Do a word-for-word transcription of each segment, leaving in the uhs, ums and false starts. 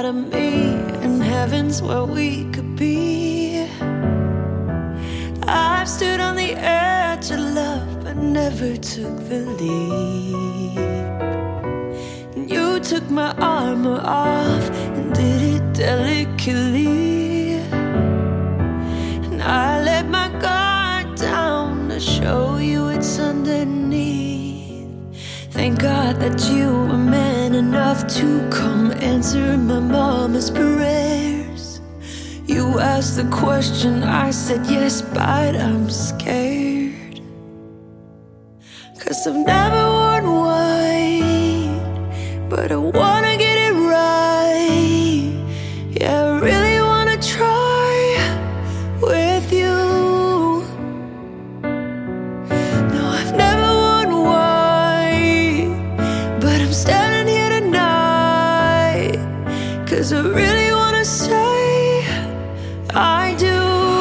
of me, and heaven's where we could be. I've stood on the edge of love, but never took the leap. And you took my armor off and did it delicately. And I let my guard down to show you it's underneath. Thank God that you were man enough to come answer my mama's prayers. You asked the question, I said yes, but I'm scared. 'Cause I've never worn white, but I wanna get it right. Yeah, I really wanna try with you. No, I've never worn white, but I'm standing here tonight 'cause I really wanna say I do,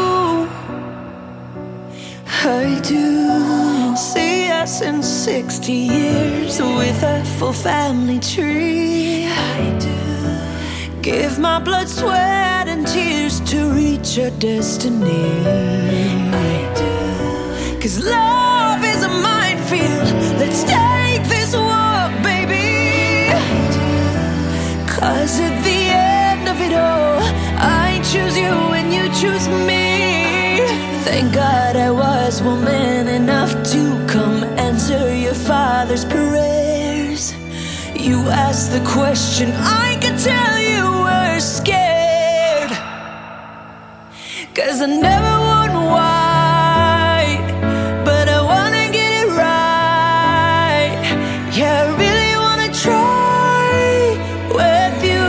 I do. See us in sixty years with a full family tree. I do. Give my blood, sweat and tears to reach our destiny. I do. 'Cause love is a minefield. Let's take this walk, baby. I do. 'Cause at the end of it all, I choose you and you choose me. Thank God I was woman enough to come answer your father's prayers. You asked the question, I could tell you were scared. 'Cause I never worn white, but I wanna get it right. Yeah, I really wanna try with you.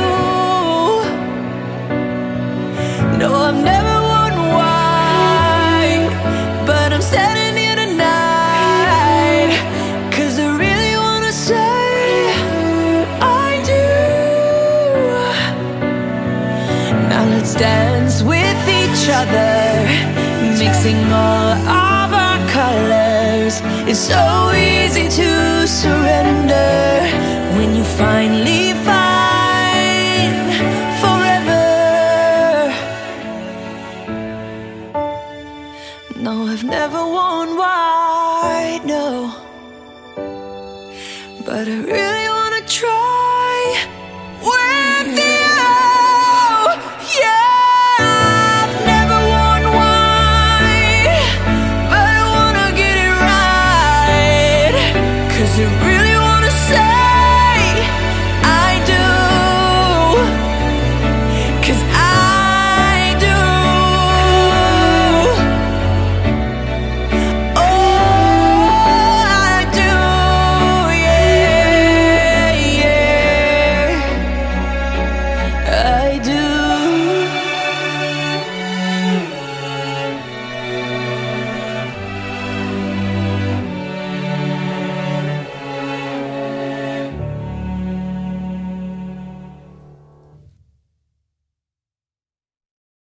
No, I've never worn white, but I'm standing here tonight 'cause I really wanna say I do. Now let's dance with each other, mixing all of our colors. It's so easy to surrender when you finally find forever. No, I've never worn white, no, but I really